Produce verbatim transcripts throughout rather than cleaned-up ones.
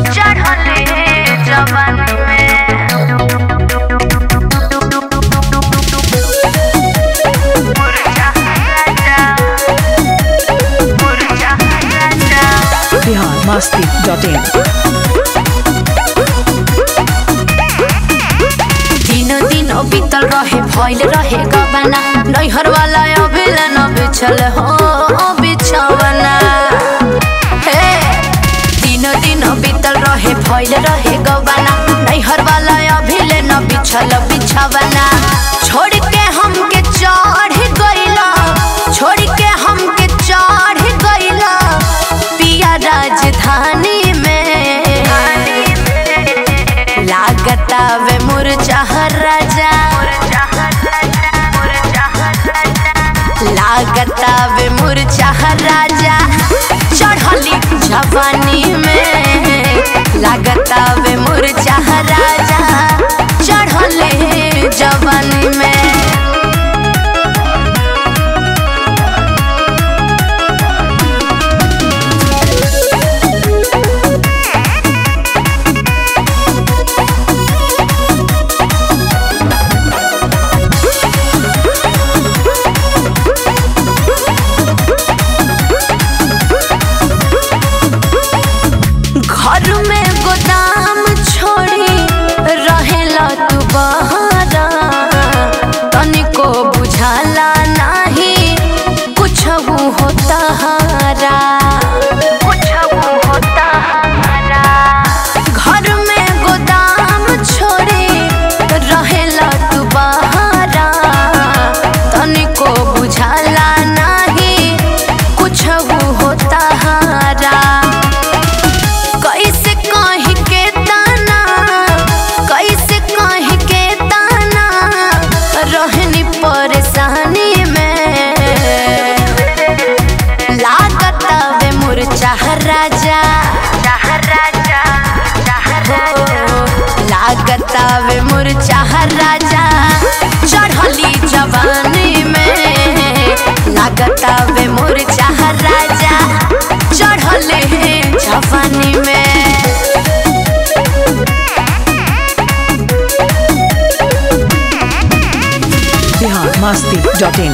चढ़ले जवानी में मुरझा राजा मुरझा राजा बिहार मस्ती डॉट इन। दिनो दिनो बीतल रहे भइल रहे गबना नैहर वाला अभिल न बिछल हो बिछवना हे दिनो दिनो बीतल रहे भइल रहे गबना नैहर वाला अभिल न बिछल बिछवना छोड़ के हमके चढ़ गइला छोड़ के हमके चढ़ गइला पिया राजधानी में लागता वे मुरझा राजा लागता वे मुरझा राजा चढ़ली जवानी में लागता वे मुरझा राजा चढ़ले जवानी में घर में गोदाम छोड़ी रहेला तू बहारा तनिको बुझाला नहीं कुछ होता हारा कुछ होता हारा घर में गोदाम छोड़ी रहेला तू बहारा तनिको बुझाला नहीं कुछ होता हारा कैसे कहीं के ताना कैसे कहीं के ताना रहनी परेशानी में लागता वे मुरझा राजा राजा लागता वे मुरझा राजा चढ़ली जवानी में लागता वे मुरझा राजा चढ़ले जवानी में बिहार मस्ती डॉट इन।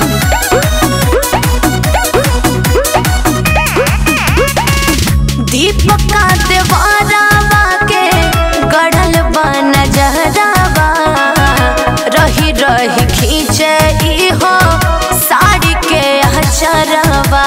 दीपका देवरावा के गढ़ल बन जहरावा रही रही खींचे इहो साड़ी के अचरवा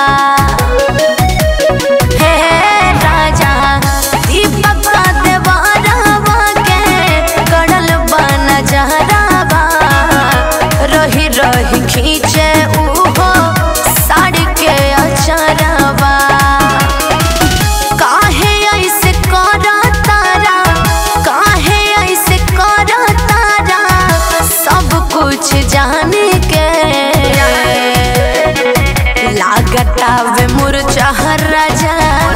हे राजा दीपका देवरावा के गढ़ल बन जहरावा रही रही खींचे उहो साड़ी के अचरवा काहे ऐसे करा तारा काहे ऐसे करा तारा सब कुछ जाने के लागता वे मुरझा राजा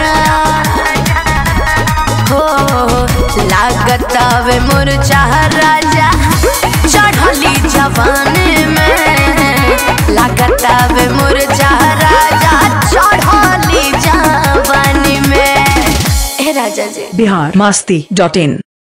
हो लागता वे मुरझा राजा चढ़ली जवानी में लागता वे मुरझा राजा चढ़ली जवानी में ए राजा जी। बिहार मस्ती डॉट इन।